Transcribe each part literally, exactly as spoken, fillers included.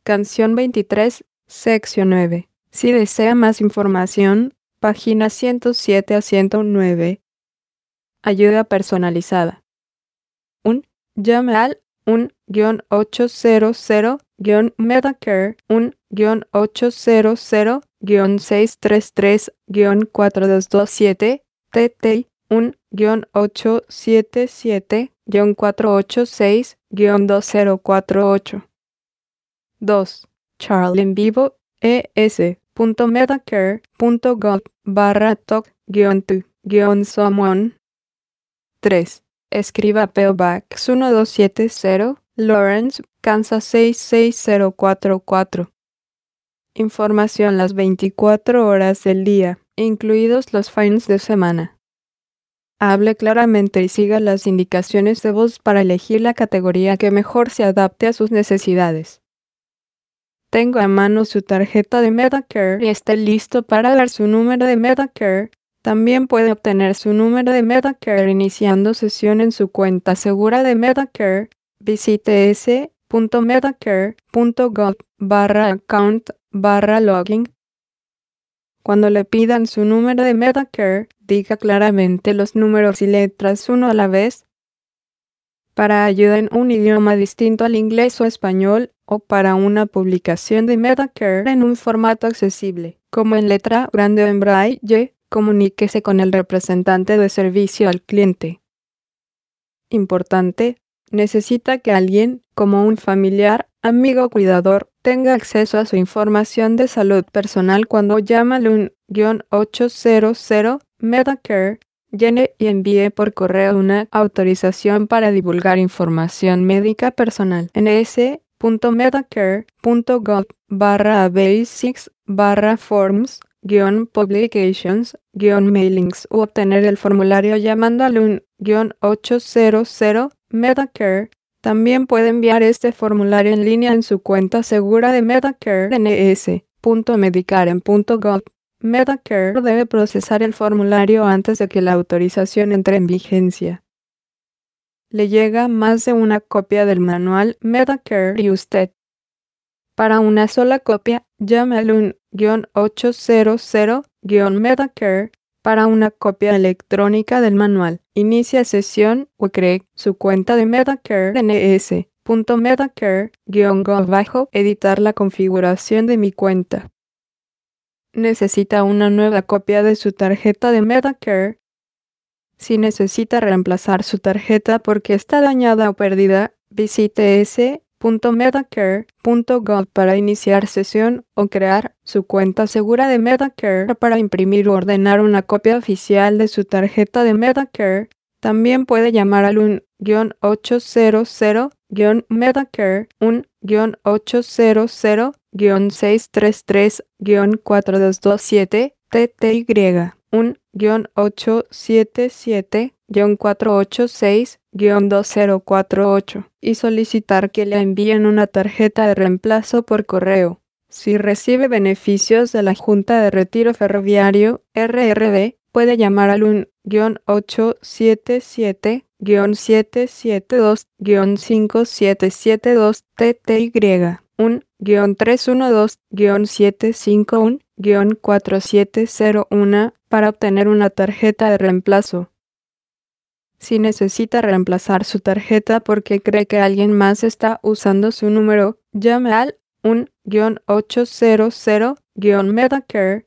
Canción veintitrés, sección nueve. Si desea más información, páginas ciento siete a ciento nueve. Ayuda personalizada. un. Llame al uno ocho cero cero Medicare uno ocho cero cero seis tres tres cuatro dos dos siete T T uno ocho siete siete cuatro ocho seis dos cero cuatro ocho. dos. Charlie en vivo es.medicare.gov barra toc tu someone. tres. Escriba P O Box uno dos siete cero, Lawrence, Kansas seis seis cero cuatro cuatro. Información las veinticuatro horas del día, incluidos los fines de semana. Hable claramente y siga las indicaciones de voz para elegir la categoría que mejor se adapte a sus necesidades. Tengo a mano su tarjeta de Medicare y esté listo para dar su número de Medicare. También puede obtener su número de Medicare iniciando sesión en su cuenta segura de Medicare. Visite s.medicare.gov barra account barra login. Cuando le pidan su número de Medicare, diga claramente los números y letras uno a la vez. Para ayuda en un idioma distinto al inglés o español, o para una publicación de Medicare en un formato accesible, como en letra grande o en braille, comuníquese con el representante de servicio al cliente. Importante, necesita que alguien, como un familiar, amigo o cuidador, tenga acceso a su información de salud personal cuando llama al uno ocho cero cero Medicare. Llene y envíe por correo una autorización para divulgar información médica personal en s.medicare.gov barra basics barra forms publications mailings u obtener el formulario llamando al uno ocho cero cero Medicare. También puede enviar este formulario en línea en su cuenta segura de Medicare en es.medicare.gov. Medicare debe procesar el formulario antes de que la autorización entre en vigencia. Le llega más de una copia del manual Medicare y usted. Para una sola copia, llame al uno ocho cero cero Medicare. Para una copia electrónica del manual, inicia sesión o cree su cuenta de Medicare en es.medicare-gov bajo editar la configuración de mi cuenta. ¿Necesita una nueva copia de su tarjeta de Medicare? Si necesita reemplazar su tarjeta porque está dañada o perdida, visite s.medicare.gov para iniciar sesión o crear su cuenta segura de Medicare para imprimir o ordenar una copia oficial de su tarjeta de Medicare. También puede llamar al uno ocho cero cero Medicare uno ocho cero cero seis tres tres cuatro dos dos siete T T Y uno ocho siete siete cuatro ocho seis dos cero cuatro ocho y solicitar que le envíen una tarjeta de reemplazo por correo. Si recibe beneficios de la Junta de Retiro Ferroviario R R B, puede llamar al uno ocho siete siete siete siete dos cinco siete siete dos T T Y uno tres uno dos siete cinco uno cuatro siete cero uno para obtener una tarjeta de reemplazo. Si necesita reemplazar su tarjeta porque cree que alguien más está usando su número, llame al uno ocho cero cero Medicare.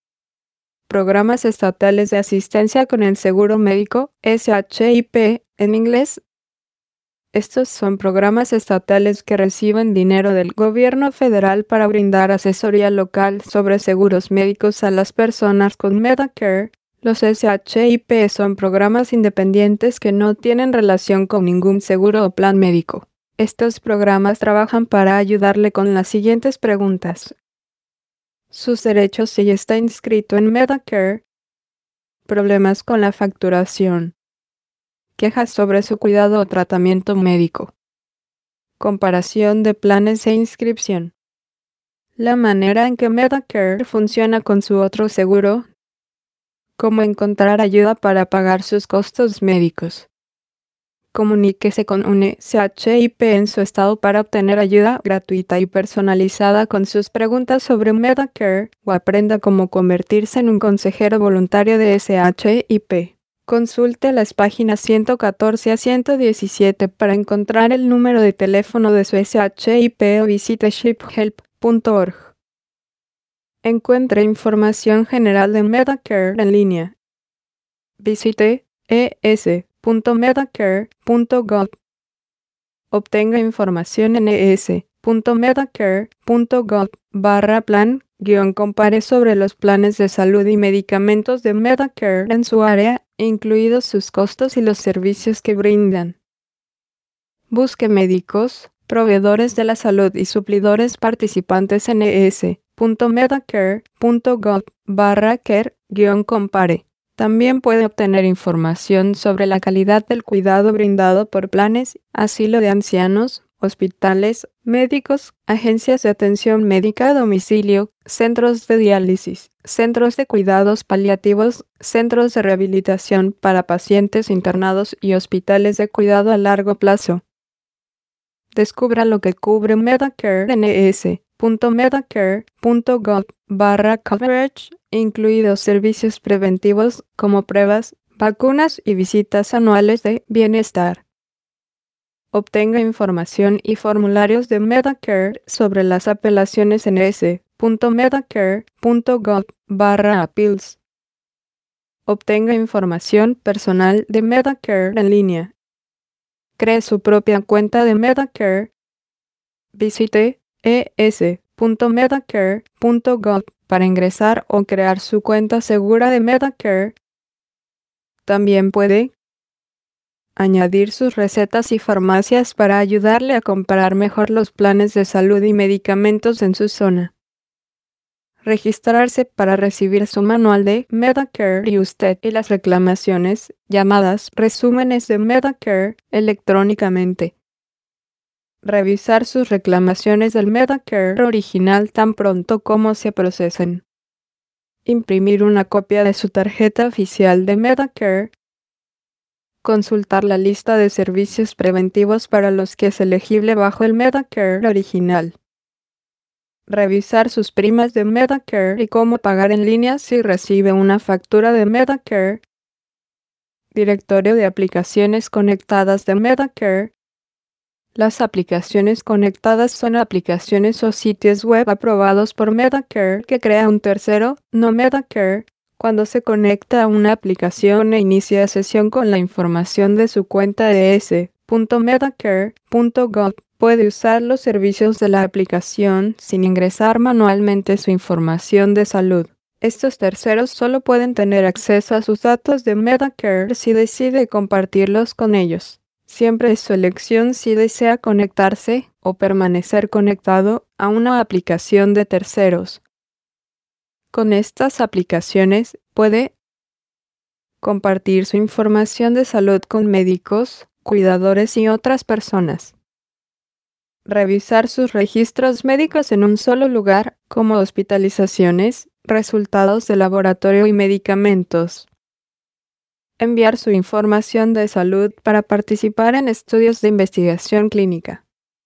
Programas estatales de asistencia con el seguro médico, S H I P en inglés. Estos son programas estatales que reciben dinero del gobierno federal para brindar asesoría local sobre seguros médicos a las personas con Medicare. Los S H I P son programas independientes que no tienen relación con ningún seguro o plan médico. Estos programas trabajan para ayudarle con las siguientes preguntas. Sus derechos si está inscrito en Medicare. Problemas con la facturación. Quejas sobre su cuidado o tratamiento médico. Comparación de planes e inscripción. La manera en que Medicare funciona con su otro seguro. Cómo encontrar ayuda para pagar sus costos médicos. Comuníquese con un E C H I P en su estado para obtener ayuda gratuita y personalizada con sus preguntas sobre Medicare o aprenda cómo convertirse en un consejero voluntario de S H I P. Consulte las páginas ciento catorce a ciento diecisiete para encontrar el número de teléfono de su S H I P o visite ship help punto org. Encuentre información general de Medicare en línea. Visite e s punto medicare punto gov. Obtenga información en e s punto medicare punto gov barra plan guión compare sobre los planes de salud y medicamentos de Medicare en su área, incluidos sus costos y los servicios que brindan. Busque médicos, proveedores de la salud y suplidores participantes en e s punto medicare punto gov barra care guión compare. También puede obtener información sobre la calidad del cuidado brindado por planes, asilo de ancianos, hospitales, médicos, agencias de atención médica a domicilio, centros de diálisis, centros de cuidados paliativos, centros de rehabilitación para pacientes internados y hospitales de cuidado a largo plazo. Descubra lo que cubre Medicare en e s punto medicare punto gov barra coverage, incluidos servicios preventivos como pruebas, vacunas y visitas anuales de bienestar. Obtenga información y formularios de Medicare sobre las apelaciones en e s punto medicare punto gov barra appeals. Obtenga información personal de Medicare en línea. Cree su propia cuenta de Medicare. Visite e s punto medicare punto gov para ingresar o crear su cuenta segura de Medicare. También puede añadir sus recetas y farmacias para ayudarle a comparar mejor los planes de salud y medicamentos en su zona. Registrarse para recibir su manual de Medicare y usted y las reclamaciones, llamadas resúmenes de Medicare, electrónicamente. Revisar sus reclamaciones del Medicare original tan pronto como se procesen. Imprimir una copia de su tarjeta oficial de Medicare. Consultar la lista de servicios preventivos para los que es elegible bajo el Medicare original. Revisar sus primas de Medicare y cómo pagar en línea si recibe una factura de Medicare. Directorio de aplicaciones conectadas de Medicare. Las aplicaciones conectadas son aplicaciones o sitios web aprobados por Medicare que crea un tercero, no Medicare, cuando se conecta a una aplicación e inicia sesión con la información de su cuenta de e s punto medicare punto gov. Puede usar los servicios de la aplicación sin ingresar manualmente su información de salud. Estos terceros solo pueden tener acceso a sus datos de Medicare si decide compartirlos con ellos. Siempre es su elección si desea conectarse o permanecer conectado a una aplicación de terceros. Con estas aplicaciones puede compartir su información de salud con médicos, cuidadores y otras personas. Revisar sus registros médicos en un solo lugar, como hospitalizaciones, resultados de laboratorio y medicamentos. Enviar su información de salud para participar en estudios de investigación clínica.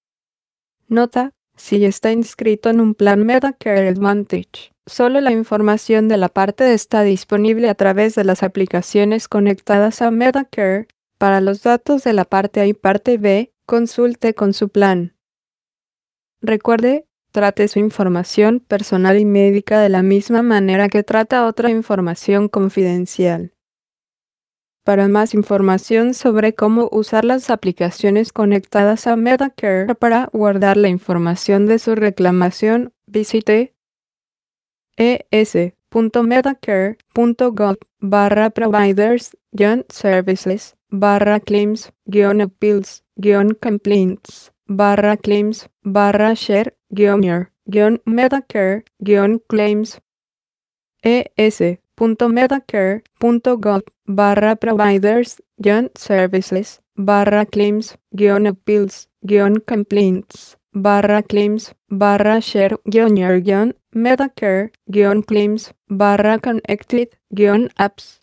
Nota: si está inscrito en un plan Medicare Advantage, solo la información de la parte D está disponible a través de las aplicaciones conectadas a Medicare. Para los datos de la parte A y parte B, consulte con su plan. Recuerde, trate su información personal y médica de la misma manera que trata otra información confidencial. Para más información sobre cómo usar las aplicaciones conectadas a Medicare para guardar la información de su reclamación, visite e s punto medicare punto gov barra providers services barra claims appeals complaints barra claims barra share year medicare claims e s punto medicare punto gov barra providers services barra claims appeals complaints barra claims barra share year medicare claims barra connected apps